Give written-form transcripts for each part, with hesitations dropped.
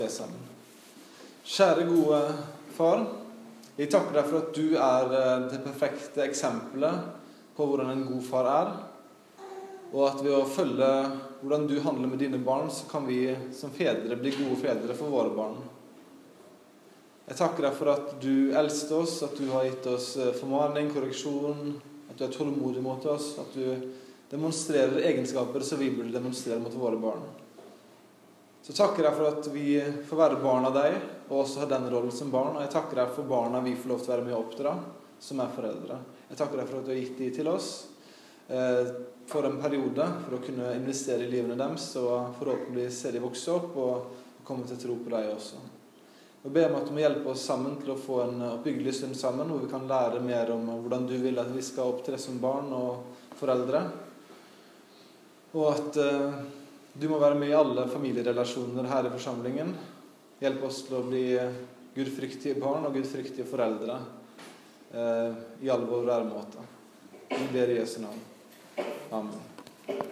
Kjære gode far, jeg takker deg for at du er det perfekte eksempelet på hvordan en god far er, og at ved å følge hvordan du handler med dine barn, så kan vi som fedre bli gode fedre for våre barn. Jeg takker deg for at du elsket oss, at du har gitt oss formaning, korreksjon, at du er tålmodig mot oss, at du demonstrerer egenskaper som vi burde demonstrere mot våre barn. Så takker jeg for at vi får være barn av deg, og også ha den rollen som barn. Og jeg takker deg for barna vi får lov til å være med å oppdra, som er foreldre. Jeg takker deg for at du har gitt de til oss for en periode, for å kunne investere i livene deres, og forhåpentlig se de vokse opp og komme til tro på deg også. Jeg ber om at du må hjelpe oss sammen til å få en oppbyggelig stund sammen, hvor vi kan lære mer om hvordan du vil at vi skal opptre som barn og foreldre. Og at du må være med i alle familierelasjoner her i forsamlingen. Hjelp oss til å bli gudfryktige barn og gudfryktige foreldre i alle våre væremåter. Vi ber i Jesu navn. Amen.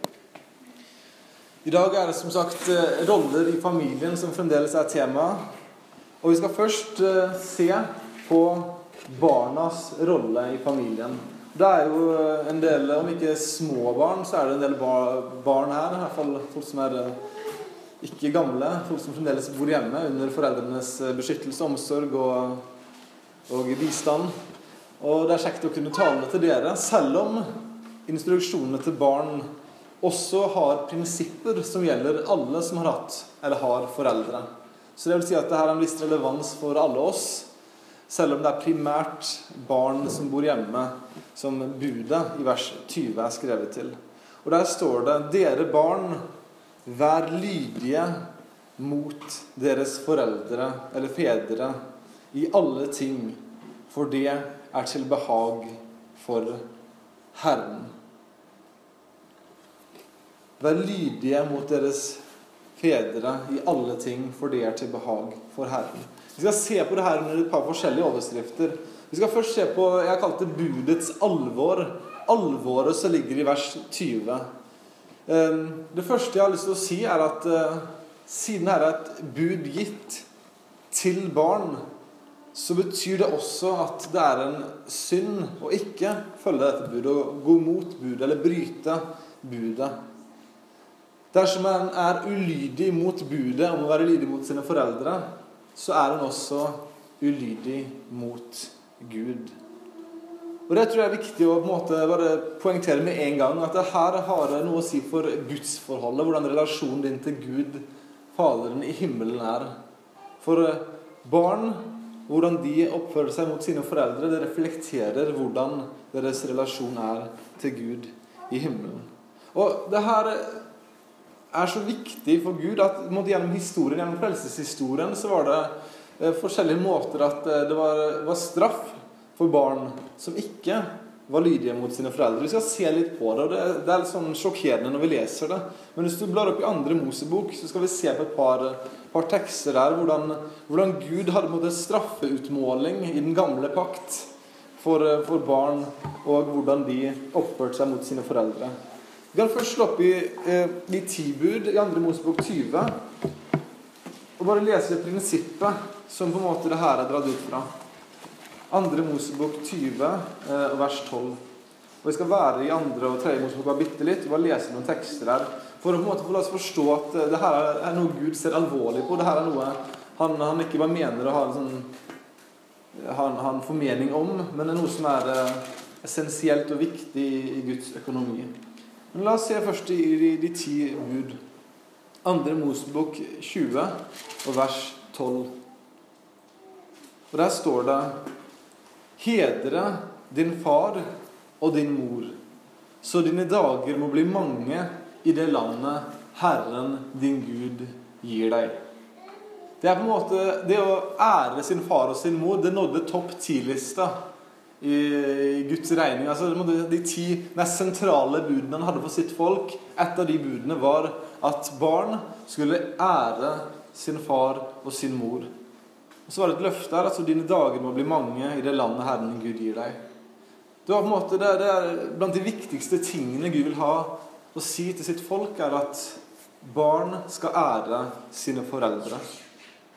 I dag er det som sagt roller i familien som fremdeles er tema. Og vi skal først se på barnas rolle i familien. Det er jo en del, om ikke små barn, så er det en del barn her, i hvert fall folk som er ikke gamle, folk som fremdeles bor hjemme under foreldrenes beskyttelse, omsorg og bistand. Og det er kjekt å kunne tale til dere, selv om instruksjonene til barn også har prinsipper som gjelder alle som har hatt eller har foreldre. Så det vil si at det her er en viss relevans for alle oss, selv om det er primært barn som bor hjemme, som budet i vers 20 er skrevet til. Og der står det: dere barn, vær lydige mot deres foreldre eller fedre i alle ting, for det er til behag for Herren. Vær lydige mot deres fedre i alle ting, for det er til behag for Herren. Vi skal se på det her under et par forskjellige overskrifter. Vi skal først se på, jeg har kalt det budets alvor. Alvoret som ligger i vers 20. Det første jeg har lyst til å si er at siden her er et bud gitt til barn, så betyr det også at det er en synd å ikke følge dette budet, å gå mot budet eller bryte budet. Dersom man er ulydig mot budet om å være lydig mot sine foreldre, så er han også ulydig mot Gud. Og det tror jeg er viktig å på en måte bare poengtere med en gang, at det her har noe å si for gudsforholdet, hvordan relasjonen din til Gud, Faderen i himmelen er. For barn, hvordan de oppfører seg mot sine foreldre, det reflekterer hvordan deres relasjon er til Gud i himmelen. Og det her er så viktig for Gud at gjennom historien, gjennom frelseshistorien, så var det forskjellige måter at det var straff for barn som ikke var lydige mot sine foreldre. Vi skal se litt på det, og det er litt sånn sjokkerende når vi leser det. Men hvis du blar opp i 2. Mosebok, så skal vi se på et par tekster der, hvordan Gud hadde måttet straffeutmåling i den gamle pakt for barn, og hvordan de oppførte seg mot sine foreldre. Vi kan først slå opp i 10 bud i 2. Mosebok 20, og bare lese det prinsippet som på en måte det her er dratt ut fra. 2. Mosebok 20, vers 12. Og vi skal være i 2. og 3. Mosebok bare bitte litt, og bare lese noen tekster her, for å på en måte få la oss forstå at det her er noe Gud ser alvorlig på. Det her er noe han ikke bare mener å ha en formening om, men det er noe som er essensielt og viktig i Guds økonomi. Men la oss se først i de 10 bud. 2. Mosebok 20 og vers 12. Og der står det: hedre din far og din mor, så dine dager må bli mange i det landet Herren din Gud gir deg. Det er på en måte det å ære sin far og sin mor. Det nådde topp 10-lista i Guds regning. Altså de 10 mest sentrale budene han hadde for sitt folk. Et av de budene var at barn skulle ære sin far og sin mor. Og så var det et løfte her, altså dine dager må bli mange i det landet Herren Gud gir deg. Det var på en måte, det er blant de viktigste tingene Gud vil ha å si til sitt folk, er at barn skal ære sine foreldre.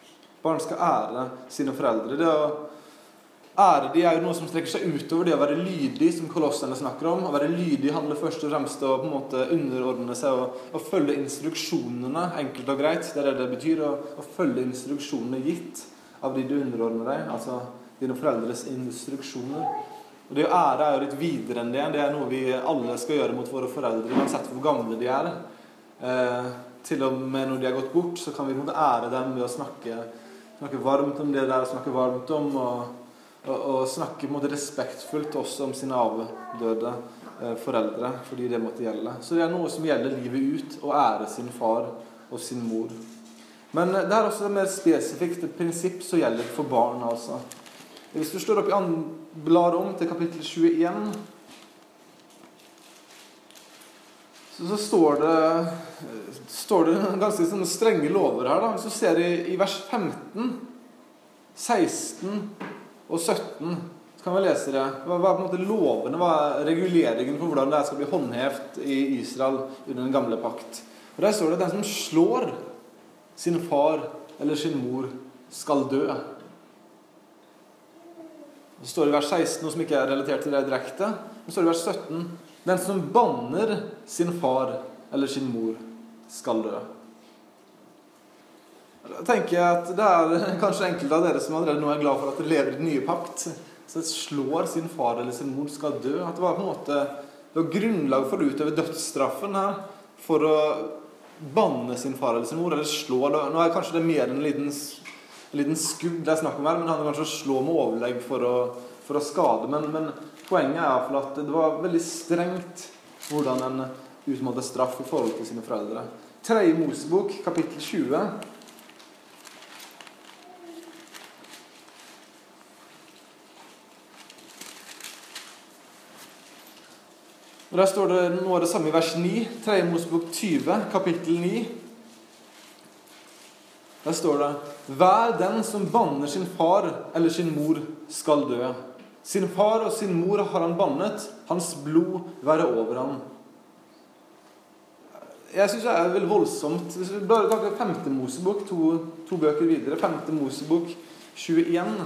Barn skal ære sine foreldre. Det å ære de er jo noe som strekker seg utover det å være lydig, som Kolosserne snakker om. Å være lydig handler først og fremst å på en måte underordne seg og følge instruksjonene, enkelt og greit. Det er det betyr, å følge instruksjonene gitt av de du underordner deg, altså dine foreldres instruksjoner. Og det å ære er jo litt videre enn det. Det er noe vi alle skal gjøre mot våre foreldre, uansett hvor gamle de er. Til og med når de har gått bort, så kan vi ære dem ved å snakke varmt om det der, snakke varmt om, og snakke på en måte respektfullt også om sine avdøde foreldre, fordi det måtte gjelde. Så det er noe som gjelder livet ut, å ære sin far og sin mor. Men det er også et mer spesifikt prinsipp som gjelder for barn, altså. Hvis du står opp blar om til kapittel 21, så står det ganske sånne strenge lover her, da. Hvis du ser i vers 15, 16 og 17, så kan vi lese det. Hva er på en måte lovene, hva er reguleringen for hvordan det skal bli håndhevet i Israel under den gamle pakt. Og der står det, den som slår sin far eller sin mor skal dø. Det står i vers 16, noe som ikke er relatert til det direkte. Det står i vers 17, den som banner sin far eller sin mor skal dø. Da tenker jeg at det er kanskje enkelte av dere som allerede nå er glad for at dere lever i den nye pakt. Så slår sin far eller sin mor skal dø. At det var på en måte det var grunnlag for å utøve dødsstraffen her, for å banne sin far eller sin mor, eller slå. Nå er kanskje det mer enn en liten skudd det er snakk om her, men han er kanskje å slå med overlegg for å skade. Men poenget er i hvert fall at det var veldig strengt hvordan en utmålte straff i forhold til sine foreldre. 3. Mosebok, kapittel 20. Og der står det noe av det samme i vers 9, 3. Mosebok 20, kapittel 9. Der står det, hver den som banner sin far eller sin mor skal dø. Sin far og sin mor har han bannet, hans blod være over ham. Jeg synes det er veldig voldsomt. Hvis vi bare tar 5. Mosebok, to bøker videre, 5. Mosebok 21.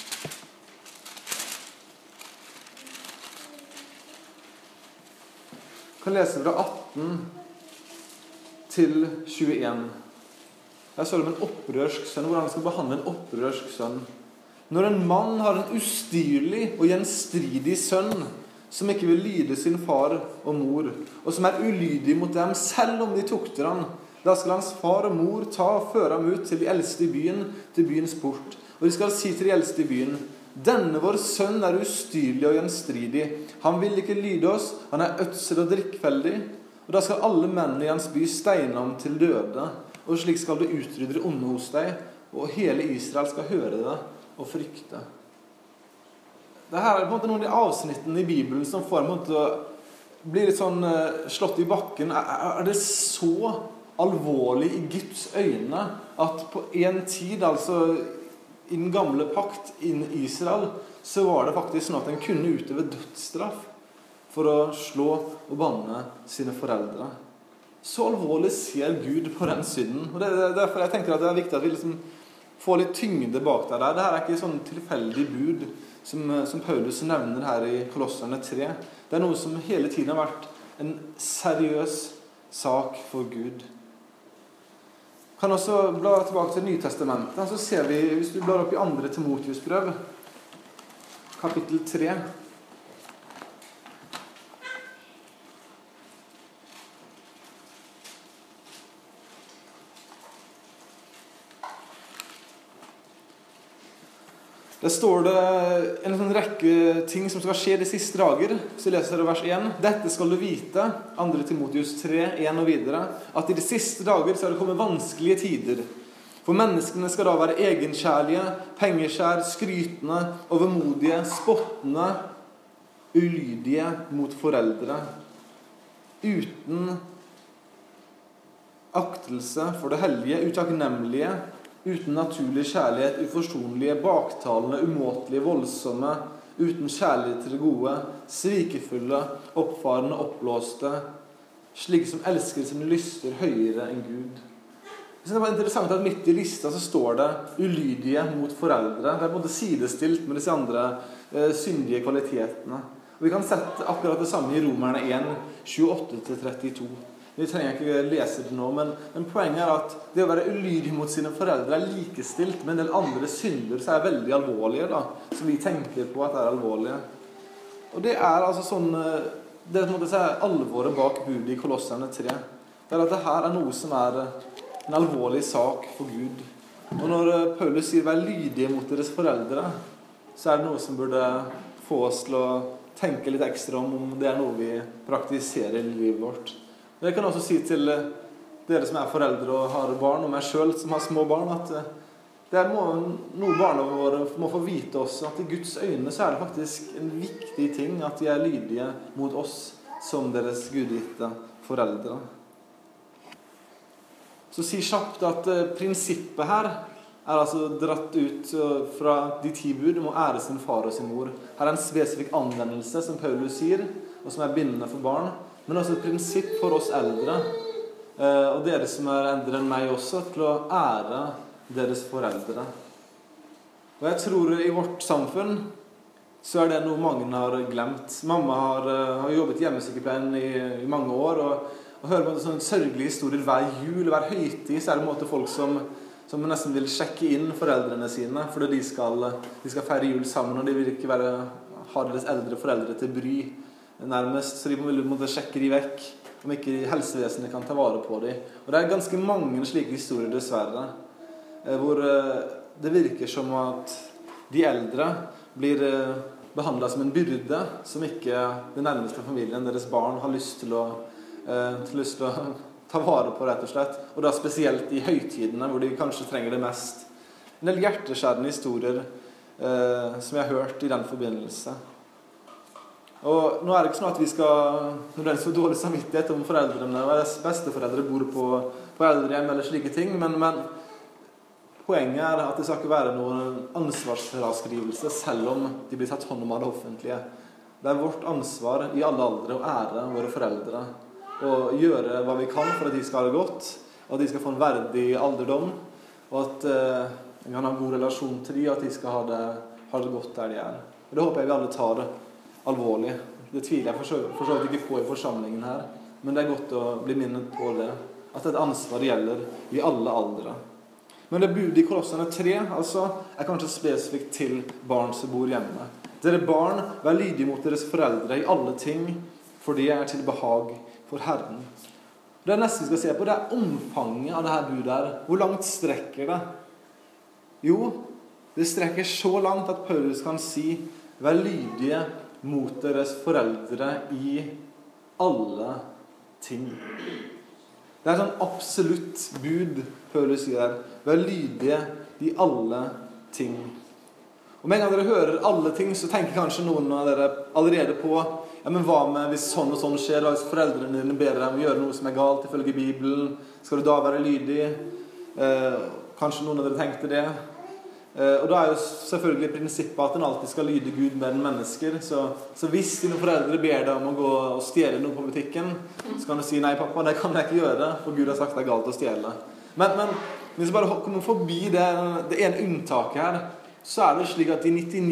Jeg kan lese fra 18 til 21. Jeg står det om en opprørsk sønn, hvordan han skal behandle en opprørsk sønn. Når en mann har en ustyrlig og gjenstridig sønn, som ikke vil lyde sin far og mor, og som er ulydig mot dem selv om de tukter han, da skal hans far og mor ta og føre ham ut til de eldste i byen, til byens port. Og de skal si til de eldste i byen, denne vår sønn er ustyrlig og gjenstridig. Han vil ikke lyde oss, han er ødsel og drikkfeldig. Og da skal alle mennene i hans by steine ham til døde. Og slik skal du utrydde det onde hos deg, og hele Israel skal høre det og frykte. Dette er på en måte noen av de avsnittene i Bibelen som får en måte å bli litt sånn slått i bakken. Er det så alvorlig i Guds øyne at på en tid, altså i den gamle pakt innen Israel, så var det faktisk sånn at en kunne utøve dødsstraff for å slå og banne sine foreldre. Så alvorlig ser Gud på den synden. Og det er derfor jeg tenker at det er viktig at vi liksom får litt tyngde bak det der. Dette er ikke sånn tilfeldig bud som Paulus nevner her i Kolosserne 3. Det er noe som hele tiden har vært en seriøs sak for Gud. Kan også bla tilbake til Nytestamentet. Så ser vi, hvis du blar opp i 2. Timotheus brev, kapittel 3. Der står det en sånn rekke ting som skal skje de siste dager. Så leser dere vers 1. Dette skal du vite, 2. Timotheus 3, 1 og videre, at i de siste dager skal det komme vanskelige tider. For menneskene skal da være egenkjærlige, pengeskjær, skrytende, overmodige, spottende, ulydige mot foreldre, uten aktelse for det hellige, utakknemlige, uten naturlig kjærlighet, uforsonlige, baktalende, umåtelige, voldsomme, uten kjærlighet til det gode, svikefulle, oppfarende, oppblåste, slike som elsker sine lyster høyere enn Gud. Jeg synes det var interessant at midt i lista så står det ulydige mot foreldre. Det på en måte sidestilt med disse andre syndige kvalitetene. Og vi kan sette akkurat det samme i Romerne 1, 28-32. Vi trenger ikke lese det nå, men poenget at det å være ulydig mot sine foreldre likestilt med en del andre synder som veldig alvorlige, da, som vi tenker på at alvorlige. Og det altså sånn, det på en måte alvoret bak budet i Kolosserne 3. Det at det her noe som en alvorlig sak for Gud. Og når Paulus sier vær lydige mot deres foreldre, så det noe som burde få oss til å tenke litt ekstra om det noe vi praktiserer i livet vårt. Men jeg kan også si til dere som foreldre og har barn, og meg selv som har små barn, at det noe barna våre må få vite også, at i Guds øyne så det faktisk en viktig ting at de lydige mot oss som deres gudgitte foreldre. Så si kjapt at prinsippet her altså dratt ut fra de 10 bud om å ære sin far og sin mor. Her en spesifikk anvendelse som Paulus sier, og som bindende for barn, men også et prinsipp for oss eldre, og dere som eldre enn meg også, til å ære deres foreldre. Og jeg tror i vårt samfunn så det noe mange har glemt. Mamma har jobbet hjemmesykepleien i mange år, og hører på en sånn sørgelig historier hver jul, hver høytid, så det en måte folk som nesten vil sjekke inn foreldrene sine, fordi de skal feire jul sammen, og de vil ikke ha deres eldre foreldre til bry nærmest, så de vil sjekke de vekk, om ikke helsevesenet kan ta vare på dem. Og det ganske mange slike historier dessverre, hvor det virker som at de eldre blir behandlet som en byrde, som ikke den nærmeste familien, deres barn, har lyst til å ta vare på, rett og slett. Og da spesielt i høytidene, hvor de kanskje trenger det mest. En del hjerteskjærende historier som jeg har hørt i den forbindelse. Og nå det ikke sånn at vi skal, når det så dårlig samvittighet om foreldrene, og besteforeldre bor på eldrehjem eller slike ting, men poenget at det skal ikke være noen ansvarsfraskrivelse, selv om de blir tatt hånd om av det offentlige. Det vårt ansvar i alle aldre å ære våre foreldre, og gjøre hva vi kan for at de skal ha det godt, og at de skal få en verdig alderdom, og at de kan ha en god relasjon til dem, og at de skal ha det godt der de Og det håper jeg vi alle tar det alvorlig. Det tviler jeg for så vidt ikke på i forsamlingen her, men det godt å bli minnet på det, at et ansvar gjelder i alle aldre. Men det budet i Kolosserne 3 altså, kanskje spesifikt til barn som bor hjemme. Dere barn, vær lydige mot deres foreldre i alle ting, for det til behag for Herren. Det neste vi skal se på, det omfanget av dette budet her. Hvor langt strekker det? Jo, det strekker så langt at Paulus kan si, vær lydige mot deres foreldre i alle ting. Det sånn absolutt bud, Paulus sier. Vær lydige i alle ting. Og med en gang dere hører alle ting, så tenker kanskje noen av dere allerede på ja, men hva med hvis sånn og sånn skjer, da, hvis foreldrene dine ber deg om å gjøre noe som galt ifølge Bibelen, skal du da være lydig? Kanskje noen av dere tenkte det. Og da jo selvfølgelig prinsippet at en alltid skal lyde Gud med den mennesker. Så hvis dine foreldre ber deg om å gå og stjele noe på butikken, så kan du si, nei pappa, det kan jeg ikke gjøre, for Gud har sagt det galt å stjele. Men hvis du bare kommer forbi det ene unntaket her, så det slik at i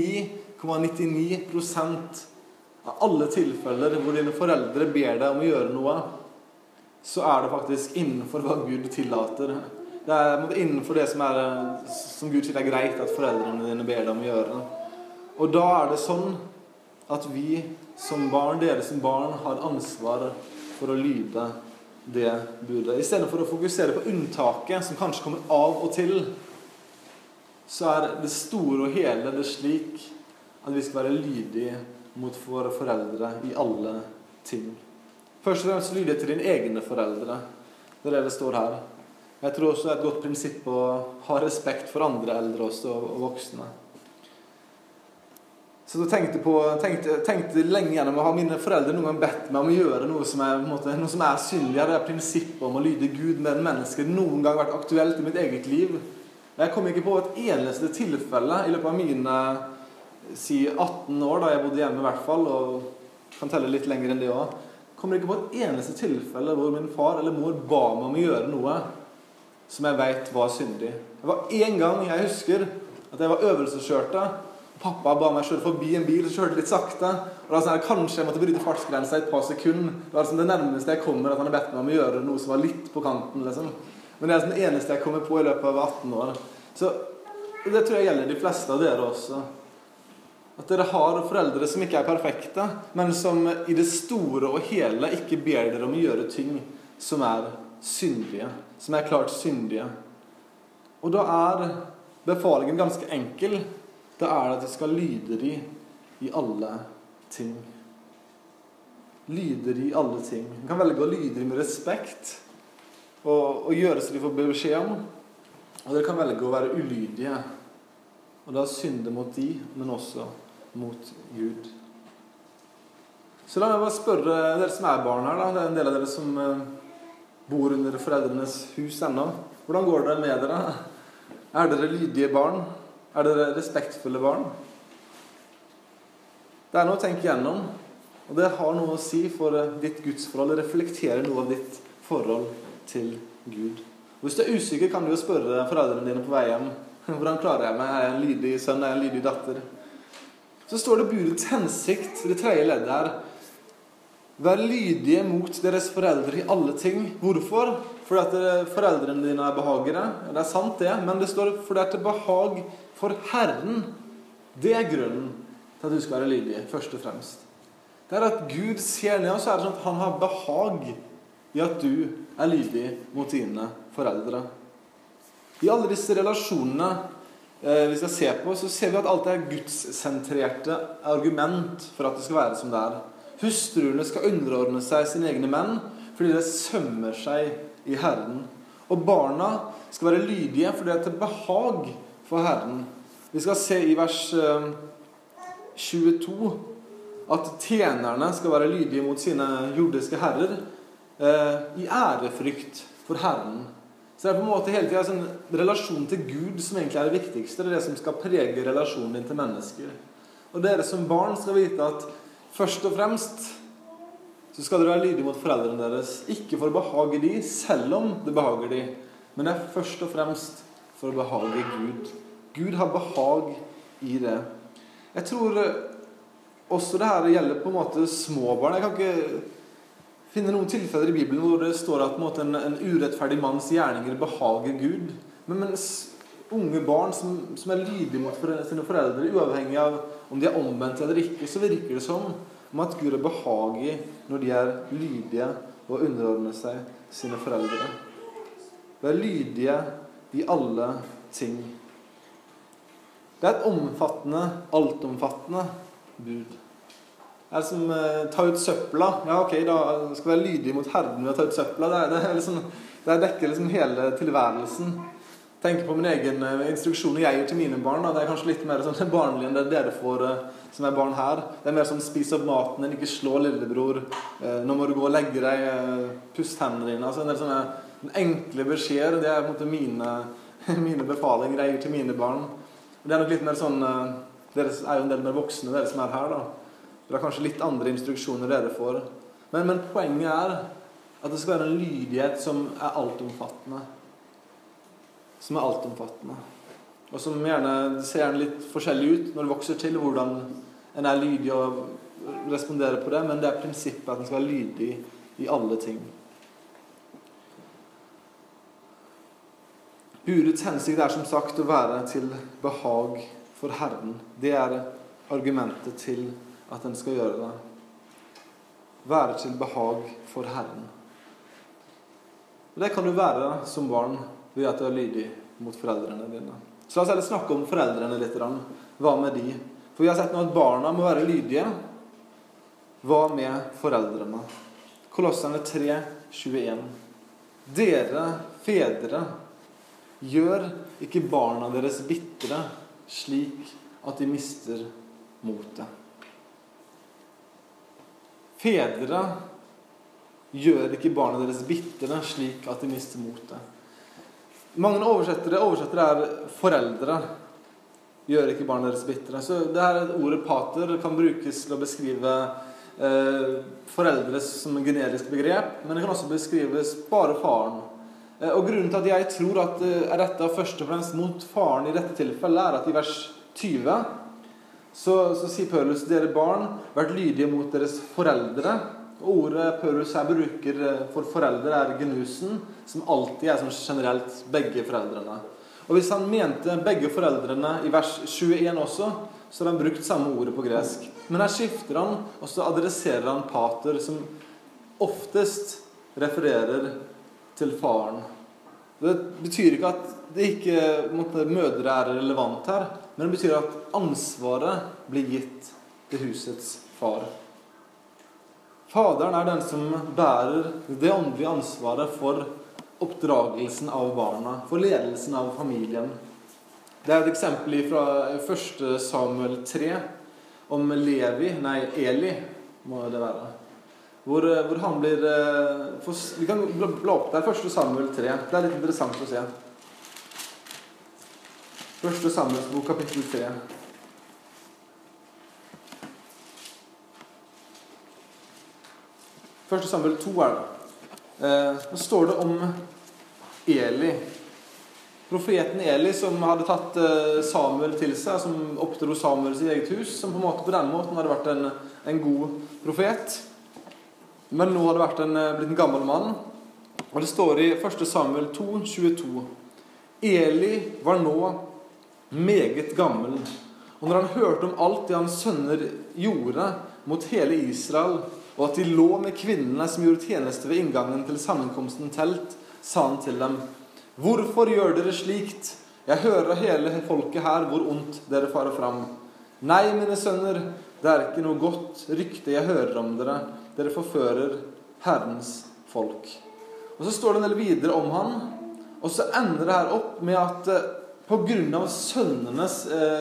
99,99% av alle tilfeller hvor dine foreldre ber deg om å gjøre noe, så det faktisk innenfor hva Gud tillater. Det innenfor det som Gud sier greit at foreldrene dine ber deg om å gjøre. Og da det sånn at vi som barn, dere som barn, har ansvar for å lyde det budet. I stedet for å fokusere på unntaket, som kanskje kommer av og til, så det store og hele det slik at vi skal være lydige mot våre foreldre i alle ting. Først og fremst lydighet til dine egne foreldre. Det det står her. Jeg tror også det et godt prinsipp å ha respekt for andre eldre også, og voksne. Så jeg tenkte lenge gjennom å ha mine foreldre noen gang bedt meg om å gjøre noe som noe som synlig. Det prinsippet om å lyde Gud med en menneske noen gang vært aktuelt i mitt eget liv. Jeg kom ikke på et eneste tilfelle i løpet av mine 18 år, da jeg bodde hjemme i hvert fall, og kan telle litt lenger enn det også. Kommer ikke på et eneste tilfelle hvor min far eller mor ba meg om å gjøre noe som jeg vet var syndig. Det var en gang jeg husker at jeg var øvelseskjørte. Pappa ba meg kjøre forbi en bil, så kjørte litt sakte. Og da sånn, kanskje jeg måtte bryte fartsgrensa i et par sekunder. Det var liksom det nærmeste jeg kommer at han har bedt meg om å gjøre noe som var litt på kanten. Liksom. Men det er liksom det eneste jeg kommer på i løpet av 18 år. Så det tror jeg gjelder de fleste av dere også. At dere har foreldre som ikke er perfekte, men som i det store og hele ikke ber dere om å gjøre ting som er syndige. Som er klart syndige. Og da er befalingen ganske enkel. Da er det at de skal lyde de i alle ting. Lyde de i alle ting. De kan velge å lyde de med respekt og gjøre så de får beskjed om. Og dere kan velge å være ulydige. Og da synde mot de, men også mot Gud. Så la meg bare spørre dere som er barn her da. Det er en del av dere som bor under foreldrenes hus ennå. Hvordan går det med dere? Er dere lydige barn? Er dere respektfulle barn? Det er noe å tenke gjennom, og det har noe å si for ditt gudsforhold. Det reflekterer noe av ditt forhold til Gud. Og hvis du er usikker, kan du jo spørre foreldrene dine på vei hjem. Hvordan klarer jeg meg? Er jeg en lydig sønn? Er jeg en lydig datter? Så står det budets hensikt, det tredje leddet her. Vær lydige mot deres foreldre i alle ting. Hvorfor? Fordi at foreldrene dine er behagere. Det er sant det, men det står fordi at det er behag for Herren. Det er grunnen til at du skal være lydig, først og fremst. Det er at Gud ser ned, og så er det sånn at han har behag i at du er lydig mot dine foreldre. I alle disse relasjonene vi skal se på, så ser vi at alt er gudssentrerte argument for at det skal være som det er. Hustruene skal underordne seg sine egne menn, fordi det sømmer seg i Herren. Og barna skal være lydige, fordi det er til behag for Herren. Vi skal se i vers 22 at tjenerne skal være lydige mot sine jordiske herrer i ærefrykt for Herren. Så det er på en måte hele tiden en relasjon til Gud som egentlig er det viktigste. Det er det som skal prege relasjonen din til mennesker. Og dere som barn skal vite at først og fremst så skal dere være lydige mot foreldrene deres. Ikke for å behage de, selv om det behager de. Men det er først og fremst for å behage Gud. Gud har behag i det. Jeg tror også det her gjelder på en måte små barn. Jeg kan ikke finne noen tilfeller i Bibelen hvor det står at på en måte en urettferdig manns gjerninger behager Gud. Men mens unge barn som er lydige mot sine foreldre, uavhengig av om de er omvendt eller ikke, så virker det som om at Gud er behagig når de er lydige og underordner seg sine foreldre. De er lydige i alle ting. Det er et omfattende, altomfattende bud. Det er som ta ut søpla. Ja, ok, da skal vi være lydige mot Herren ved å ta ut søpla. Det dekker liksom hele tilværelsen. Tenk på min egen instruksjon jeg gir til mine barn. Da. Det er kanskje litt mer sånn barnlig enn det dere får som er barn her. Det er mer sånn spis opp maten din, ikke slå lillebror. Nå må du gå og legge deg, pust hendene dine. Altså, det er sånne enkle beskjeder. Det er på en måte mine befalinger jeg gir til mine barn. Det er nok litt mer sånn, dere er jo en del mer voksne, dere som er her da. Det er kanskje litt andre instruksjoner dere får. Men poenget er at det skal være en lydighet som er altomfattende. Som er altomfattende. Og som ser gjerne litt forskjellig ut når det vokser til, hvordan en er lydig og responderer på det. Men det er prinsippet at en skal være lydig i alle ting. Budets hensikt er som sagt å være til behag for Herren. Det er argumentet til at en skal gjøre det. Være til behag for Herren. Og det kan du være som barn ved at du er lydig mot foreldrene dine. Så la oss heller snakke om foreldrene litt. Hva med de? For vi har sett nå at barna må være lydige. Hva med foreldrene? Kolosserne 3:21. Dere, fedre, gjør ikke barna deres bitre, slik at de mister motet. Fedre, gjør ikke barna deres bitre, slik at de mister motet. Mange oversettere er foreldre, gjør ikke barna deres bitre. Så det her ordet pater kan brukes til å beskrive foreldre som en generisk begrep, men det kan også beskrives bare faren. Og grunnen til at jeg tror at det er rettet først og fremst mot faren i dette tilfellet, er at i vers 20 så sier Paulus: dere barn, vært lydige mot deres foreldre. Og ordet Paulus her bruker for foreldre er genusen, som alltid er som generelt begge foreldrene. Og hvis han mente begge foreldrene i vers 21 også, så har han brukt samme ordet på gresk. Men her skifter han, og så adresserer han pater, som oftest refererer til faren. Det betyr ikke at det ikke mødre er relevant her, men det betyr at ansvaret blir gitt til husets far. Faderen er den som bærer det åndelige ansvaret for oppdragelsen av barna, for ledelsen av familien. Det er et eksempel fra 1. Samuel 3 om Eli må det være. Hvor han blir... Vi kan bla opp der, 1. Samuel 3. Det er litt interessant å se. 1. Samuels bok, kapittel 3. 1. Samuel 2 er det. Nå står det om Eli. Profeten Eli som hadde tatt Samuel til seg, som oppdro Samuel i eget hus, som på den måten hadde vært en god profet. Men nå hadde blitt en gammel mann. Og det står i 1. Samuel 2, 22. Eli var nå meget gammel, og når han hørte om alt det hans sønner gjorde mot hele Israel, og at de lå med kvinnene som gjorde tjeneste ved inngangen til sammenkomsten telt, sa han til dem: hvorfor gjør dere slikt? Jeg hører hele folket her hvor ondt dere farer fram. Nei, mine sønner, det er ikke noe godt rykte jeg hører om dere. Dere forfører Herrens folk. Og så står det en del videre om han, og så ender det her opp med at på grunn av sønnenes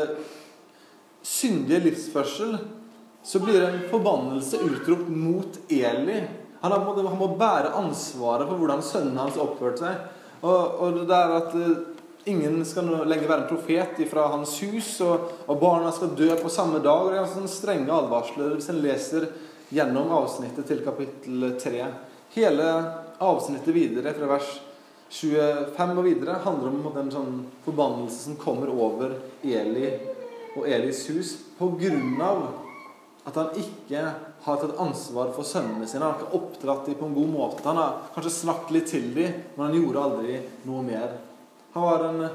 syndige livsførsel, så blir det en forbannelse utropt mot Eli. Han må bære ansvaret for hvordan sønnen hans oppførte seg. Og det er at ingen skal lenger være en profet fra hans hus, og barna skal dø på samme dag. Og det er sånne strenge advarsler hvis en leser gjennom avsnittet til kapittel 3. Hele avsnittet videre fra vers 25 og videre handler om den sånn forbannelse som kommer over Eli og Elis hus på grunn av at han ikke har tatt ansvar for sønnene sine. Han har ikke oppdratt dem på en god måte. Han har kanskje snakket litt til dem, men han gjorde aldri noe mer. Han var en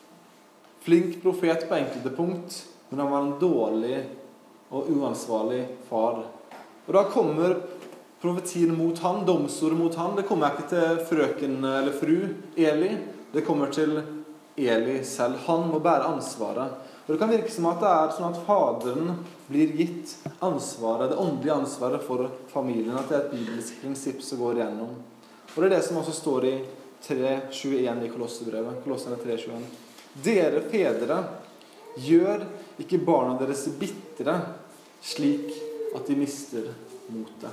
flink profet på enkelte punkt, men han var en dårlig og uansvarlig far. Og da kommer profetien mot han, domsordet mot han. Det kommer ikke til frøken eller fru Eli. Det kommer til Eli selv. Han må bære ansvaret. Og det kan virke som at det er sånn at faderen blir gitt ansvaret, det åndelige ansvaret for familien, at det er et bibelsk prinsipp som går igjennom. Og det er det som også står i 3.21 i Kolossebrevet. Kolossene 3.21. Dere fedre, gjør ikke barna deres bitre, slik at de mister motet.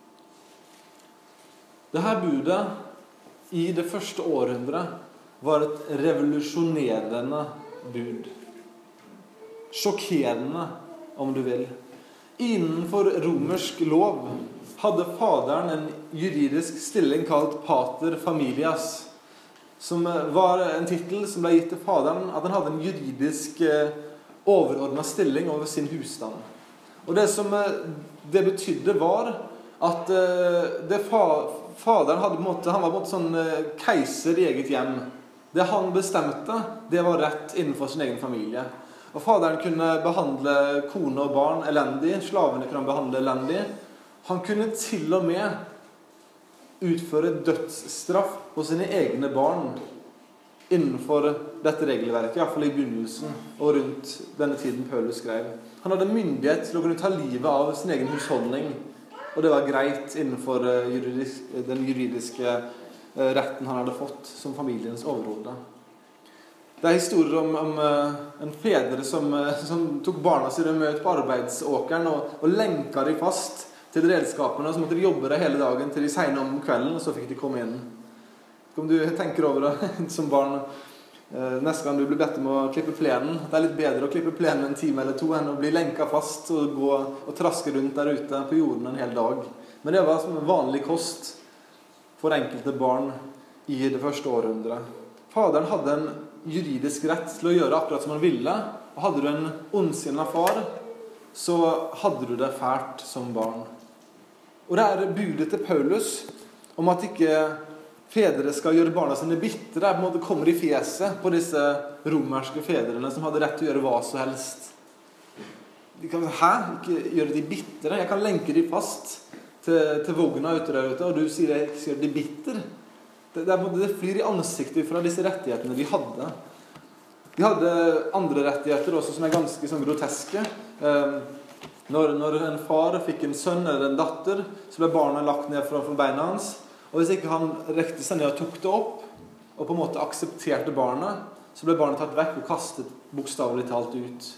Dette budet i det første århundret var et revolusjonerende bud. Sjokkerende, om du vil. Innenfor romersk lov hadde faderen en juridisk stilling kalt pater familias, som var en titel som ble gitt til faderen, at han hadde en juridisk overordnet stilling over sin husstand. Og det som det betydde var at faderen han var på en måte sånn keiser i eget hjem. Det han bestemte, det var rett innenfor sin egen familie. Og faderen kunne behandle kone og barn elendig, slavene kunne han behandle elendig. Han kunne til og med utføre dødsstraff på sine egne barn innenfor dette regelverket, i hvert fall i begynnelsen og rundt denne tiden Paulus skrev. Han hadde myndighet til å kunne ta livet av sin egen husholdning, og det var greit innenfor den juridiske retten han hadde fått som familiens overhode. Det er historier om en fedre som tok barna sine med ut på arbeidsåkeren og lenka de fast til redskapene, og så måtte de jobbe der hele dagen til de sene om kvelden, og så fikk de komme inn. Om du tenker over det som barn, neste gang du blir bedt om å klippe plenen, det er litt bedre å klippe plenen en time eller to enn å bli lenka fast og gå og traske rundt der ute på jorden en hel dag. Men det var som en vanlig kost for enkelte barn i det første århundret. Faderen hadde en juridisk rett til å gjøre akkurat som han ville, og hadde du en ondsinnet far, så hadde du det fælt som barn. Og det er budet til Paulus om at ikke fedre skal gjøre barna sine bitre, på en måte kommer i fjeset på disse romerske fedrene som hadde rett til å gjøre hva som helst. De kan si, ikke gjøre de bitre? Jeg kan lenke de fast til vogna ute der ute, og du sier jeg ikke skal gjøre de bitter. Det flyr i ansiktet fra disse rettighetene de hadde. De hadde andre rettigheter også som er ganske sånn groteske. Når en far fikk en sønn eller en datter, så ble barnet lagt ned fra beina hans. Og hvis ikke han rekte seg ned og tok det opp, og på en måte aksepterte barnet, så ble barnet tatt vekk og kastet bokstavelig talt ut.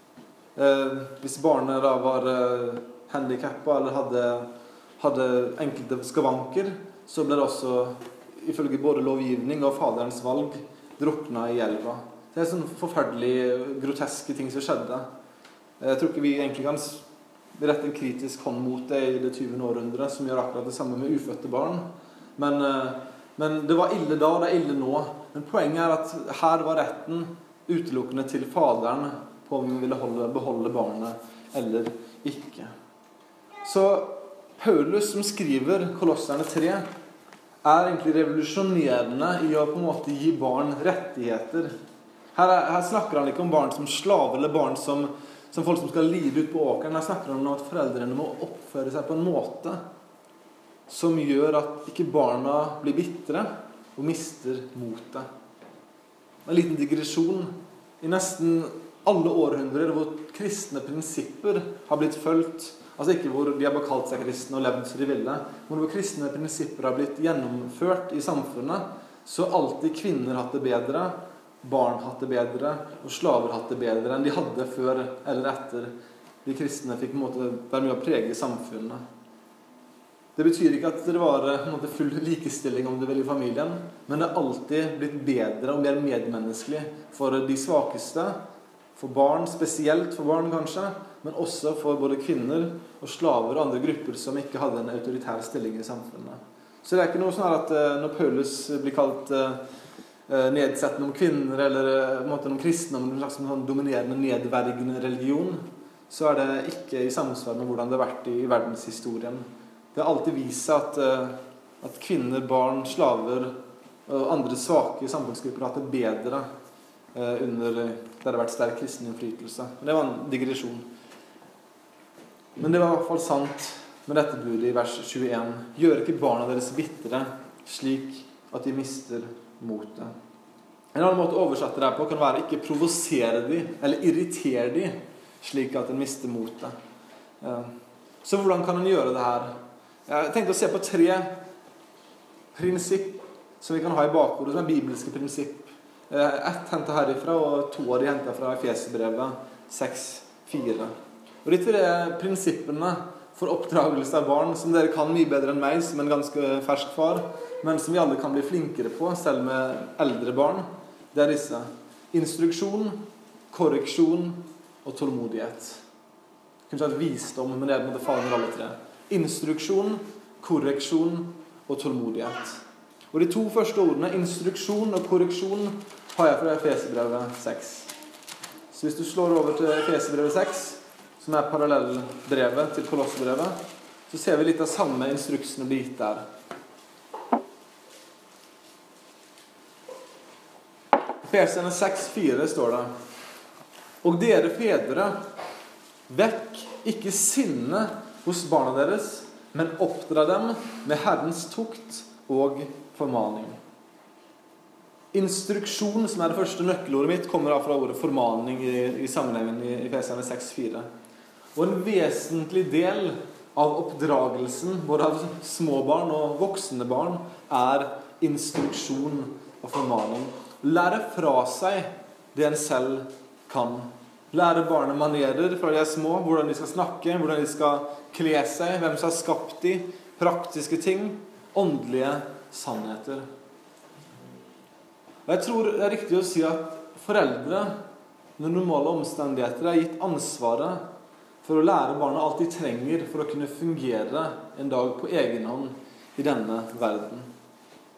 Hvis barnet da var handikappet eller hadde enkelte skavanker, så ble det også, ifølge både lovgivning og faderens valg, druknet i elva. Det er sånne forferdelige, groteske ting som skjedde. Jeg tror ikke vi egentlig kan rette en kritisk hånd mot det i det 20. århundret, som gjør akkurat det samme med ufødte barn. Men det var ille da, og det er ille nå. Men poenget er at her var retten utelukkende til faderen på om vi ville beholde barnet eller ikke. Så Paulus, som skriver Kolosserne 3, er egentlig revolusjonerende i å på en måte gi barn rettigheter. Her snakker han ikke om barn som slaver eller barn som folk som skal lide ut på åkeren. Her snakker han om at foreldrene må oppføre seg på en måte som gjør at ikke barna blir bitre og mister motet. En liten digresjon. I nesten alle århundrer hvor kristne prinsipper har blitt følt, altså ikke hvor de har bekalt seg kristne og levd som de ville, men hvor kristne prinsipper har blitt gjennomført i samfunnet, så har alltid kvinner hatt det bedre, barn hatt det bedre, og slaver hatt det bedre enn de hadde før eller etter de kristne fikk på en måte være med å prege samfunnet. Det betyr ikke at det var på en måte full likestilling om det vil i familien, men det har alltid blitt bedre og mer medmenneskelig for de svakeste, for barn, spesielt for barn kanskje, men også for både kvinner og slaver og andre grupper som ikke hadde en autoritær stilling i samfunnet. Så det er ikke noe sånn at når Paulus blir kalt nedsettende om kvinner, eller på en måte om kristne, om en slags sånn dominerende, nedvergende religion, så er det ikke i samsvar med hvordan det har vært i verdenshistorien. Det har alltid vist seg at kvinner, barn, slaver og andre svake samfunnsgrupper har hatt det bedre under der det har vært sterk kristen innflytelse. Det var en digresjon. Men det var i hvert fall sant med dette budet i vers 21. Gjør ikke barna deres bitre, slik at de mister motet. En annen måte å oversette det på kan være ikke provosere de, eller irritere de, slik at de mister motet. Så hvordan kan en gjøre det her? Jeg tenkte å se på 3 prinsipp som vi kan ha i bakhodet, som er bibelske prinsipp. 1 hentet herifra, og 2 av de hentet fra Efesebrevet 6:4. Og de 3 prinsippene for oppdragelse av barn, som dere kan mye bedre enn meg, som en ganske fersk far, men som vi alle kan bli flinkere på, selv med eldre barn, det er disse: instruksjon, korreksjon og tålmodighet. Kunne sagt visdom, men det er på en måte favner alle 3. Instruksjon, korreksjon og tålmodighet. Og de 2 første ordene, instruksjon og korreksjon, har jeg fra Efesebrevet 6. Så hvis du slår over til Efesebrevet 6, som er parallellbrevet til Kolossebrevet, så ser vi litt av samme instruksene bli gitt der. Efeserne 6:4 står det: Og dere fedre, vekk ikke sinne hos barna deres, men oppdra dem med Herrens tukt og formaning. Instruksjon, som er det første nøkkelordet mitt, kommer fra ordet formaning i sammenhengen i Efeserne 6:4. Og en vesentlig del av oppdragelsen, både av små barn og voksne barn, er instruksjon og formaning. Lære fra seg det en selv kan. Lære barnet manerer fra de er små, hvordan de skal snakke, hvordan de skal kle seg, hvem som har skapt de, praktiske ting, åndelige sannheter. Og jeg tror det er riktig å si at foreldre med normale omstendigheter er gitt ansvaret for å lære barna alt de trenger for å kunne fungere en dag på egen hånd i denne verden.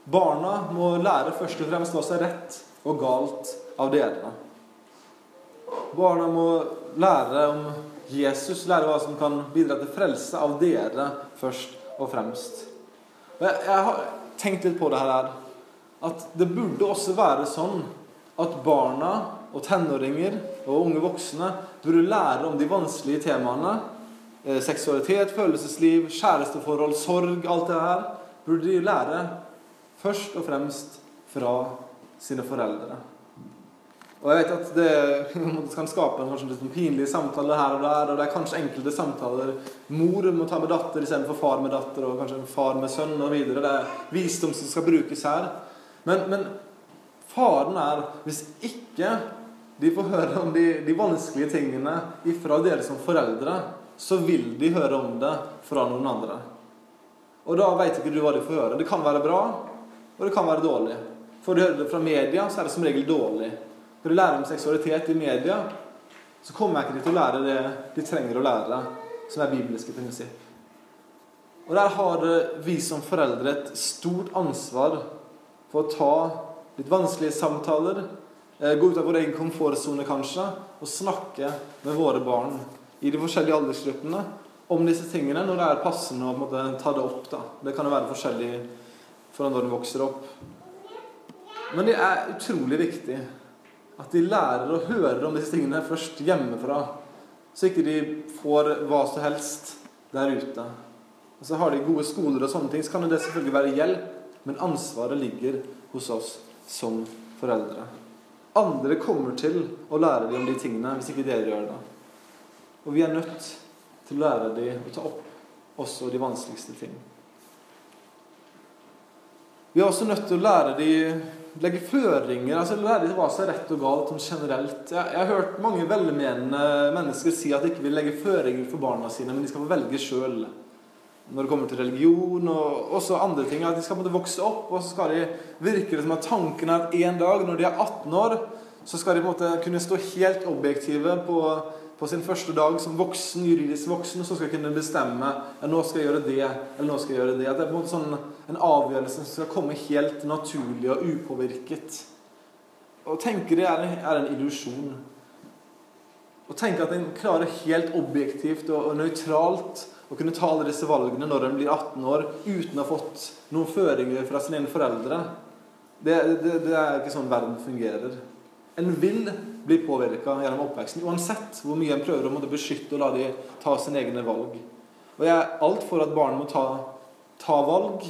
Barna må lære først og fremst hva som er rett og galt av dere. Barna må lære om Jesus, lære hva som kan bidra til frelse av dere først og fremst. Jeg har tenkt litt på det her, at det burde også være sånn at barna og tenåringer og unge voksne burde lære om de vanskelige temaene, seksualitet, følelsesliv, kjæresteforhold, sorg, alt det her, burde de lære først og fremst fra sine foreldre. Og jeg vet at det kan skape kanskje litt pinlige samtaler her og der, og det er kanskje enkelte samtaler mor må ta med datter i stedet for far med datter, og kanskje far med sønn og videre. Det er visdom som skal brukes her. Men faren er, hvis ikke de får høre om de vanskelige tingene fra dere som foreldre, så vil de høre om det fra noen andre. Og da vet ikke du hva de får høre. Det kan være bra, og det kan være dårlig. Får du høre det fra media, så er det som regel dårlig. Når du lærer om seksualitet i media, så kommer ikke de til å lære det de trenger å lære, som er bibelske prinsipp. Og der har vi som foreldre et stort ansvar for å ta litt vanskelige samtaler, gå ut av vår egen komfortzone kanskje, og snakke med våre barn i de forskjellige aldersgruppene om disse tingene når det er passende å på en måte ta det opp. Da. Det kan jo være forskjellig for når de vokser opp. Men det er utrolig viktig at de lærer å høre om disse tingene først hjemmefra, så ikke de får hva som helst der ute. Og så har de gode skoler og sånne ting, så kan det selvfølgelig være hjelp, men ansvaret ligger hos oss som foreldre. Andre kommer til å lære dem om de tingene hvis ikke dere gjør det. Og vi er nødt til å lære dem å ta opp også de vanskeligste ting. Vi er også nødt til å lære dem legge føringer, altså lære dem hva som er rett og galt generelt. Jeg har hørt mange velmenende mennesker si at de ikke vil legge føringer for barna sine, men de skal få velge selv. Når det kommer til religion og også andre ting, at de skal måtte vokse opp, og så skal de virke det som at tanken er at en dag, når de er 18 år, så skal de måtte kunne stå helt objektive på sin første dag som voksen, juridisk voksen, så skal de kunne bestemme at nå skal jeg gjøre det, eller nå skal jeg gjøre det. At det er på en måte sånn en avgjørelse som skal komme helt naturlig og upåvirket. Og tenke det er en illusjon. Og tenke at en klarer helt objektivt og nøytralt å kunne ta alle disse valgene når en blir 18 år, uten å ha fått noen føringer fra sine egne foreldre. Det er ikke sånn verden fungerer. En vil bli påvirket gjennom oppveksten, uansett hvor mye en prøver å beskytte og la de ta sine egne valg. Og jeg er alt for at barn må ta valg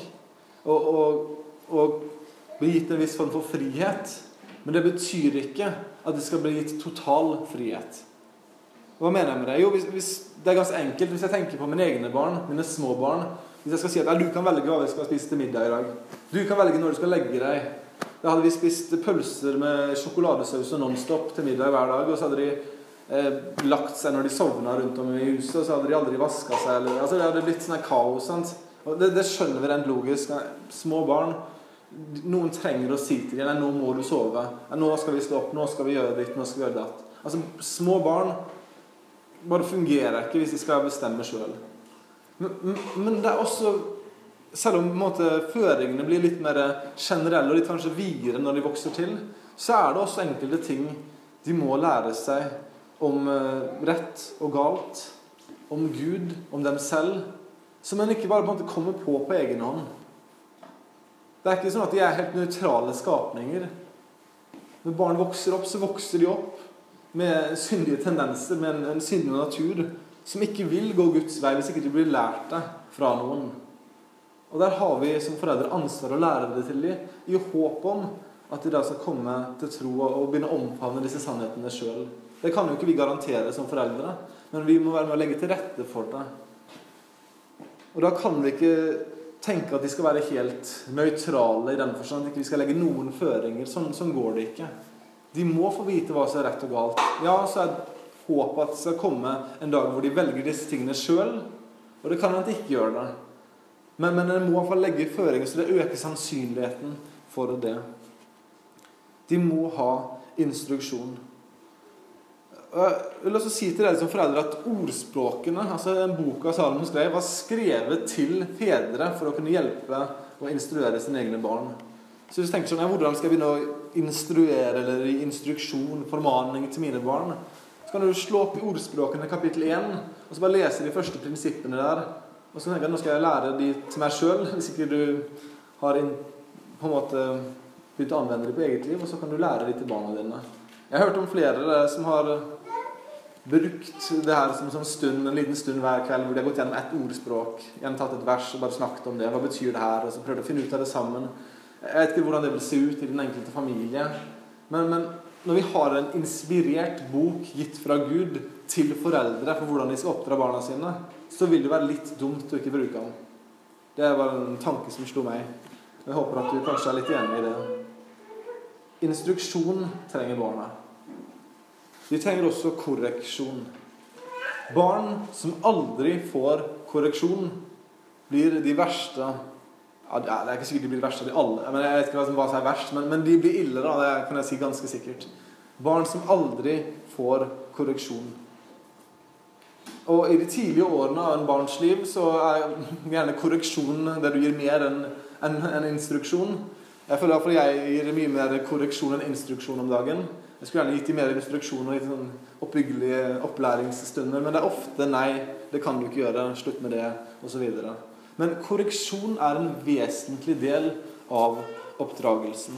og bli gitt en viss form for frihet, men det betyr ikke at det skal bli gitt total frihet. Hva mener jeg med det? Jo, det er ganske enkelt. Hvis jeg tenker på mine egne barn, mine små barn, hvis jeg skal si at du kan velge hva vi skal spise til middag i dag, du kan velge når du skal legge deg. Da hadde vi spist pølser med sjokoladesaus og non-stop til middag hver dag, og så hadde de lagt seg når de sovna rundt om i huset, og så hadde de aldri vasket seg. Altså det hadde blitt sånn kaos, sant? Og det skjønner vi rent logisk. Små barn, noen trenger å si til dem, nå må du sove, nå skal vi stå opp, nå skal vi gjøre ditt, nå skal vi gjøre datt. Altså små barn bare fungerer ikke hvis de skal bestemme selv. Men det er også, selv om føringene blir litt mer generelle og litt kanskje videre når de vokser til, så er det også enkelte ting de må lære seg om rett og galt, om Gud, om dem selv, som en ikke bare kommer på egen hånd. Det er ikke sånn at de er helt nøytrale skapninger. Når barn vokser opp, så vokser de opp med syndige tendenser, med en syndig natur, som ikke vil gå Guds vei hvis ikke de blir lært det fra noen. Og der har vi som foreldre ansvar å lære det til dem, i håp om at de da skal komme til tro og begynne å omfavne disse sannhetene selv. Det kan jo ikke vi garantere som foreldre, men vi må være med å legge til rette for det. Og da kan vi ikke tenke at de skal være helt nøytrale i den forstand, at vi skal legge noen føringer. Sånn går det ikke. De må få vite hva som er rett og galt. Ja, så er håpet at det skal komme en dag hvor de velger disse tingene selv, og det kan at de ikke gjør det. Men en må i hvert fall legge føringer så det øker sannsynligheten for det. De må ha instruksjon. Jeg vil også si til dere som foreldre at ordspråkene, altså en bok av Salomon skrev, var skrevet til fedre for å kunne hjelpe å instruere sine egne barn. Så hvis du tenker sånn, hvordan skal jeg begynne å instruere eller gi instruksjon, formaning til mine barn? Så kan du slå opp i ordspråkene kapittel 1, og så bare lese de første prinsippene der. Og så tenker jeg, nå skal jeg lære de til meg selv, hvis ikke du har på en måte begynt å anvende det på eget liv, og så kan du lære de til barna dine. Jeg har hørt om flere som har brukt det her som stund, en liten stund hver kveld, hvor de har gått gjennom et ordspråk, gjerne tatt et vers og bare snakket om det. Hva betyr det her? Og så prøvd å finne ut av det sammen. Jeg vet ikke hvordan det vil se ut i den enkelte familie. Men når vi har en inspirert bok gitt fra Gud til foreldre for hvordan de skal oppdra barna sine, så vil det være litt dumt å ikke bruke den. Det var en tanke som slo meg. Jeg håper at du kanskje er litt enig i det. Instruksjon trenger barna. De trenger også korreksjon. Barn som aldri får korreksjon blir de verste. Ja, det er ikke sikkert de blir de verste av de alle, men jeg vet ikke hva som er verst, men de blir ille da, det kan jeg si ganske sikkert. Barn som aldri får korreksjon. Og i de tidlige årene av en barns liv så er gjerne korreksjon det du gir mer enn instruksjon. Jeg føler at jeg gir mye mer korreksjon enn instruksjon om dagen. Jeg skulle gjerne gitt dem mer instruksjon og litt sånn oppbyggelige opplæringsstunder, men det er ofte nei, det kan du ikke gjøre, slutt med det, og så videre. Men korreksjon er en vesentlig del av oppdragelsen.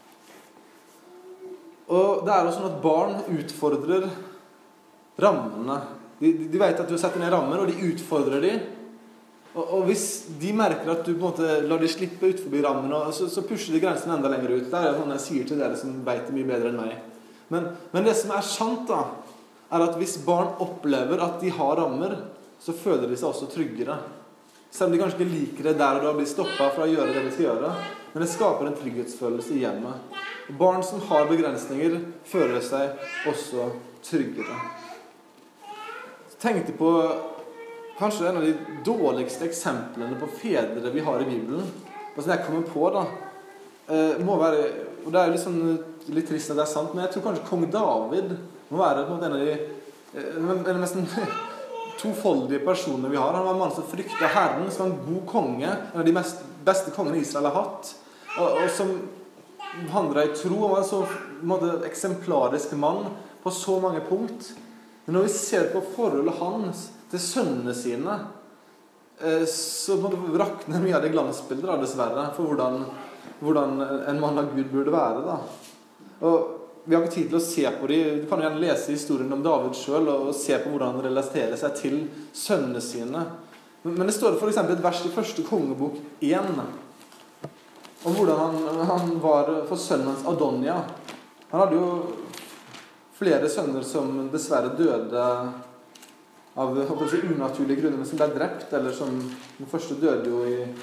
Og det er også sånn at barn utfordrer rammene. De vet at du setter ned rammer, og de utfordrer de. Og hvis de merker at du på en måte lar de slippe ut forbi rammene, så pusher de grensen enda lenger ut. Det er sånn jeg sier til dere som vet det mye bedre enn meg. Men det som er sant da, er at hvis barn opplever at de har rammer, så føler de seg også tryggere. Selv om de kanskje ikke liker det der og da blir stoppet fra å gjøre det de skal gjøre, men det skaper en trygghetsfølelse i hjemmet. Barn som har begrensninger føler seg også tryggere. Så tenkte på kanskje en av de dårligste eksemplene på fedre vi har i Bibelen. Og som jeg kommer på da, må være, og det er litt trist at det er sant, men jeg tror kanskje kong David må være en av de mest tofoldige personene vi har. Han var en mann som fryktet Herren, som var en god konge, en av de beste kongene Israel har hatt, og som vandret i tro. Han var en så eksemplarisk mann på så mange punkt. Men når vi ser på forholdet hans til sønnene sine, så rakner mye av det glansbildet da, dessverre, for hvordan en mann av Gud burde være da. Og vi har ikke tid til å se på dem. Du kan jo gjerne lese historien om David selv og se på hvordan han relaterer seg til sønnene sine. Men det står for eksempel et vers i første kongebok 1 om hvordan han var for sønnen hans Adonia. Han hadde jo flere sønner som dessverre døde av unaturlige grunner, som ble drept, eller som den første døde jo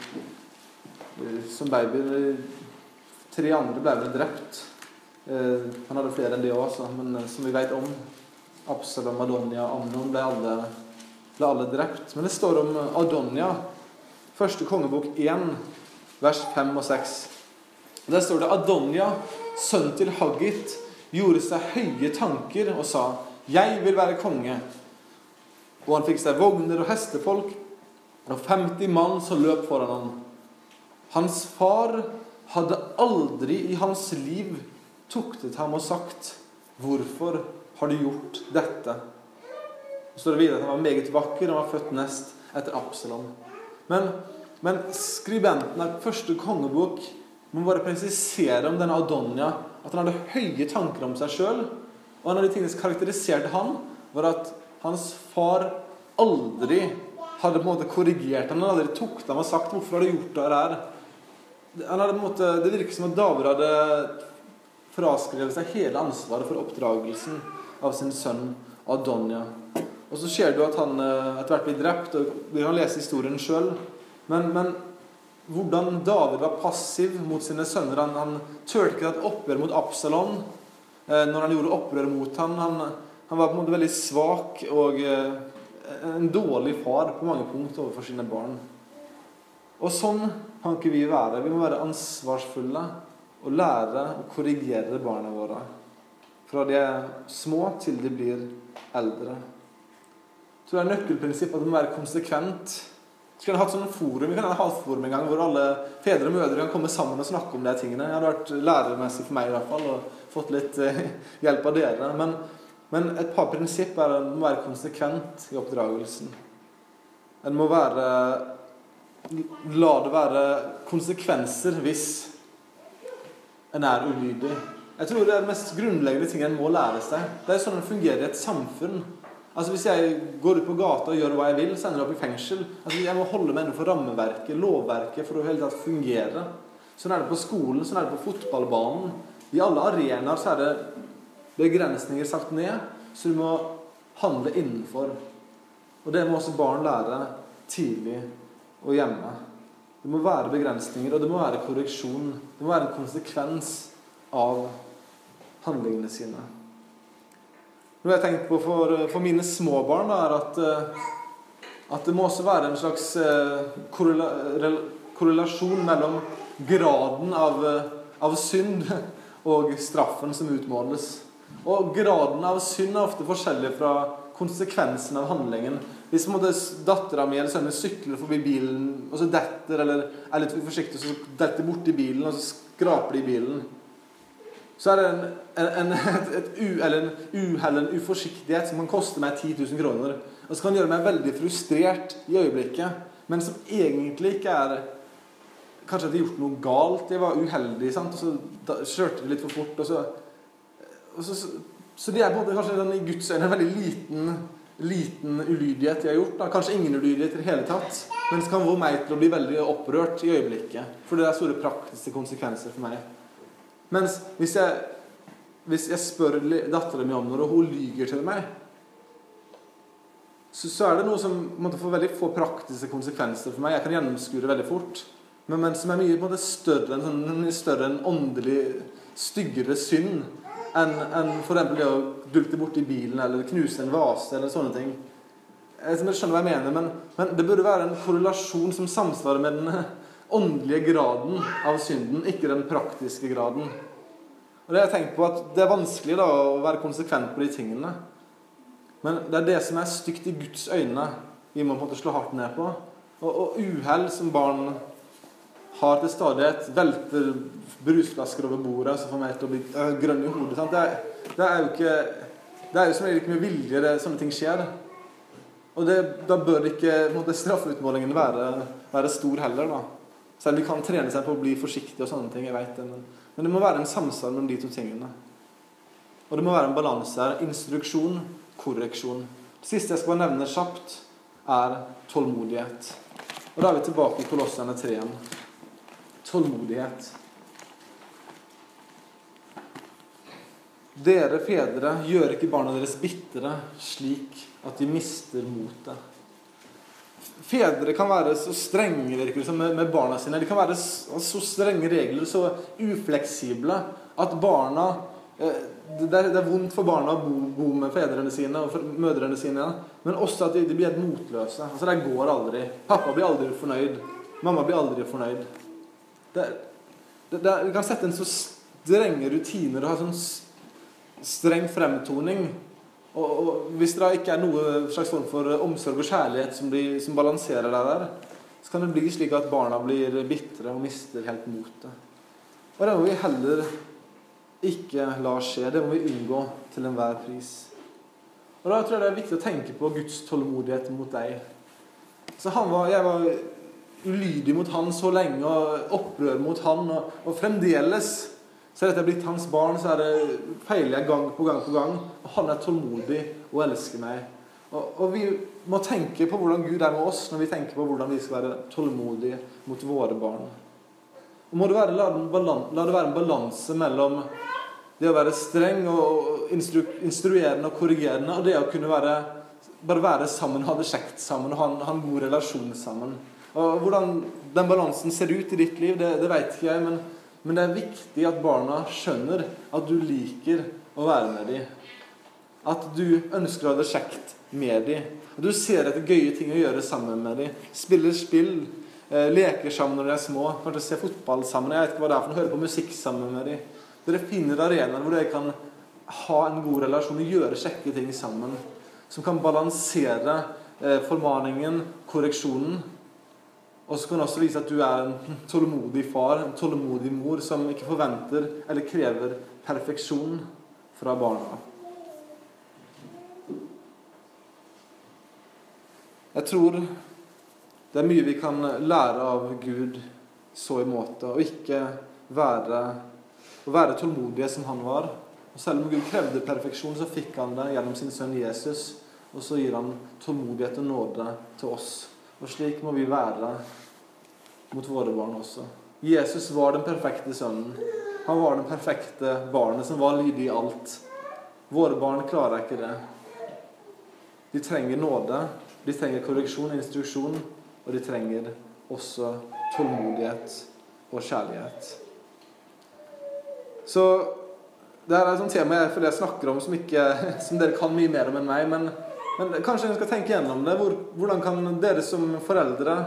som baby. 3 andre ble vel drept. Han hadde flere enn det også, men som vi vet om, Absalom, Adonia, Amnon ble alle drept. Men det står om Adonia, første kongebok 1, vers 5 og 6. Der står det: Adonia, sønn til Haggit, gjorde seg høye tanker og sa: jeg vil være konge. Og han fikk seg vogner og hestefolk, og 50 mann som løp foran ham. Hans far hadde aldri i hans liv tuktet ham og sagt: hvorfor har du gjort dette? Så står det videre at han var meget vakker, han var født nest etter Absalom. Men skribenten av første kongebok må bare presisere om denne Adonia at han hadde høye tanker om seg selv, og en av de tingene som karakteriserte han var at hans far aldri hadde på en måte korrigert han hadde aldri tuktet ham og sagt: hvorfor har du gjort det her? Han hadde på en måte, det virker som at David hadde fraskrevet seg hele ansvaret for oppdragelsen av sin sønn Adonia. Og så skjer det jo at han etter hvert blir drept, og vi kan lese historien selv. Men hvordan David var passiv mot sine sønner, han tørte ikke et opprør mot Absalom når han gjorde opprør mot ham. Han var på en måte veldig svak og en dårlig far på mange punkt overfor sine barn. Og sånn kan ikke vi være. Vi må være ansvarsfulle og lære å korrigere barna våre fra de er små til de blir eldre. Jeg tror det er nøkkelprinsipp at det må være konsekvent Skulle hatt sånn forum, vi kan ha et forum en gang hvor alle fedre og mødre kan komme sammen og snakke om de tingene. Det hadde vært læremessig for meg i hvert fall, og fått litt hjelp av dere. Men et par prinsipp er at man må være konsekvent i oppdragelsen. En må la det være konsekvenser hvis en er ulydig. Jeg tror det er det mest grunnleggende ting en må lære seg. Det er sånn en fungerer i et samfunn. Altså hvis jeg går ut på gata og gjør hva jeg vil, så ender jeg opp i fengsel. Altså jeg må holde meg innenfor rammeverket, lovverket, for å hele tatt fungere. Sånn er det på skolen, sånn er det på fotballbanen. I alle arenaer så er det begrensninger satt ned, så du må handle innenfor. Og det må også barn lære tidlig og hjemme. Det må være begrensninger, og det må være korreksjon. Det må være en konsekvens av handlingene sine. Noe jeg har tenkt på for mine små barn er at det må også være en slags korrelasjon mellom graden av synd og straffen som utmåles. Og graden av synd er ofte forskjellig fra konsekvensen av handlingen. Hvis datteren min eller sønnen sykler forbi bilen, og så detter, eller er litt forsiktig, så detter bort i bilen, og så skraper de i bilen, så er det et uhell, en uforsiktighet som kan koste meg 10 000 kroner. Og så kan gjøre meg veldig frustrert i øyeblikket, men som egentlig ikke er kanskje at de har gjort noe galt. De var uheldige, sant? Og så kjørte de litt for fort, så det er på en måte kanskje i Guds øyne en veldig liten ulydighet de har gjort. Da. Kanskje ingen ulydighet i det hele tatt, men det kan få meg til å bli veldig opprørt i øyeblikket, for det er store praktiske konsekvenser for meg. Mens hvis jeg spør datteren min om noe, og hun lyger til meg, så er det noe som måtte få veldig få praktiske konsekvenser for meg. Jeg kan gjennomskue det veldig fort, men som er mye større enn åndelig styggere synd enn for eksempel det å dulte bort i bilen eller knuse en vase eller sånne ting. Jeg skjønner hva jeg mener, men det burde være en korrelasjon som samsvarer med den åndelige graden av synden, ikke den praktiske graden. Og det har jeg tenkt på at det er vanskelig da, å være konsekvent på de tingene. Men det er det som er stygt i Guds øyne vi må på en måte slå hardt ned på. Og uheld som barn har til stadighet, velter brusflasker over bordet, så får meg til å bli grønn i hodet. Sant? Det er jo som regel ikke med vilje det, sånne ting skjer. Og da bør ikke straffeutmålingen være stor heller da. Selv vi kan trene seg på å bli forsiktige og sånne ting, jeg vet det, men det må være en samsvar mellom de to tingene. Og det må være en balanse her, instruksjon, korreksjon. Det siste jeg skal nevne kjapt er tålmodighet. Og da er vi tilbake i Kolosserne 3. Tålmodighet. Dere fedre, gjør ikke barna deres bittere slik at de mister motet. Fedre kan være så strenge virker det som med barna sine. De kan være så strenge regler, så ufleksible at barna det er vondt for barna å bo med fedrene sine og mødrene sine, men også at de blir helt motløse. Altså det går aldri. Pappa blir aldri fornøyd. Mamma blir aldri fornøyd. Vi kan sette en så strenge rutiner og ha sånn streng fremtoning. Og hvis det da ikke er noe slags form for omsorg og kjærlighet som balanserer det der, så kan det bli slik at barna blir bittre og mister helt motet. Og det må vi heller ikke la skje. Det må vi unngå til enhver pris. Og da tror jeg det er viktig å tenke på Guds tålmodighet mot deg. Så jeg var ulydig mot han så lenge, og opprør mot han, og fremdeles så er dette blitt hans barn, så er det feiler jeg gang på gang på gang, og han er tålmodig og elsker meg. Og vi må tenke på hvordan Gud er med oss når vi tenker på hvordan vi skal være tålmodige mot våre barn. Og la det være en balanse mellom det å være streng og instruerende og korrigerende, og det å kunne bare være sammen, ha det kjekt sammen, og ha en god relasjon sammen. Og hvordan den balansen ser ut i ditt liv, det vet ikke jeg, men det er viktig at barna skjønner at du liker å være med dem. At du ønsker å ha det kjekt med dem. At du ser etter gøye ting å gjøre sammen med dem. Spiller spill, leker sammen når de er små, kanskje se fotball sammen. Jeg vet ikke hva det er for å høre på musikk sammen med dem. Dere finner arenaer hvor dere kan ha en god relasjon og gjøre kjekke ting sammen. Som kan balansere formaningen, korreksjonen, Og så kan du også vise at du er en tålmodig far, en tålmodig mor, som ikke forventer eller krever perfeksjon fra barna. Jeg tror det er mye vi kan lære av Gud så i måte, og ikke være tålmodige som han var. Og selv om Gud krevde perfeksjon, så fikk han det gjennom sin sønn Jesus, og så gir han tålmodighet og nåde til oss. Og slik må vi være mot våre barn også. Jesus var den perfekte sønnen. Han var den perfekte barnet som var lydig i alt. Våre barn klarer ikke det. De trenger nåde, de trenger korreksjon og instruksjon, og de trenger også tålmodighet og kjærlighet. Så det er et sånt tema jeg snakker om som dere kan mye mer om enn meg, men kanskje jeg skal tenke gjennom det. Hvordan kan dere som foreldre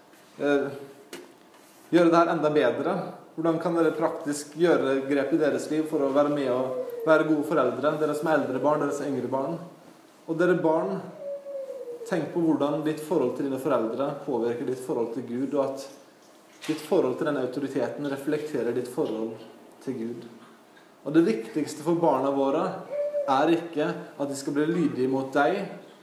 gjøre det her enda bedre? Hvordan kan dere praktisk gjøre grep i deres liv for å være med og være gode foreldre? Dere som er eldre barn, dere som er yngre barn. Og dere barn, tenk på hvordan ditt forhold til dine foreldre påvirker ditt forhold til Gud, og at ditt forhold til denne autoriteten reflekterer ditt forhold til Gud. Og det viktigste for barna våre er ikke at de skal bli lydige mot deg,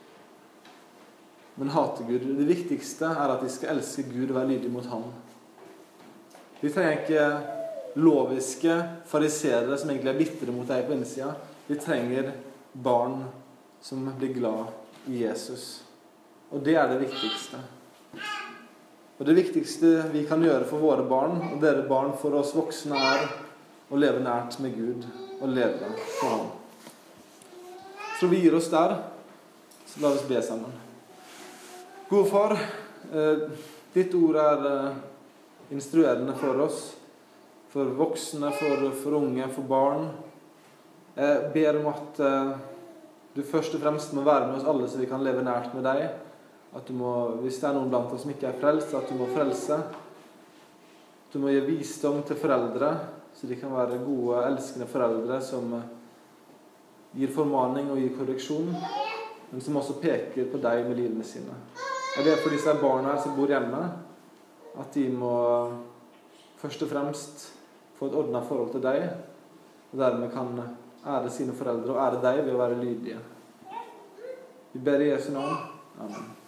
men hate Gud. Det viktigste er at de skal elske Gud og være lydige mot ham. De trenger ikke loviske fariserere som egentlig er bittre mot deg på innsida. De trenger barn som blir glad i Jesus. Og det er det viktigste. Og det viktigste vi kan gjøre for våre barn, og dere barn for oss voksne, er å leve nært med Gud og leve for ham. Så vi gir oss der, så la oss be sammen. Gode far, ditt ord er instruerende for oss, for voksne, for unge, for barn. Jeg ber om at du først og fremst må være med oss alle så vi kan leve nært med deg. At du må, hvis det er noen blant oss som ikke er frelst, at du må frelse. Du må gi visdom til foreldre, så de kan være gode, elskende foreldre som gir formaning og gir korreksjon, men som også peker på deg med livene sine. Jeg ber for disse barna som bor hjemme, at de må først og fremst få et ordnet forhold til deg, og dermed kan ære sine foreldre og ære deg ved å være lydige. Vi ber i Jesu navn. Amen.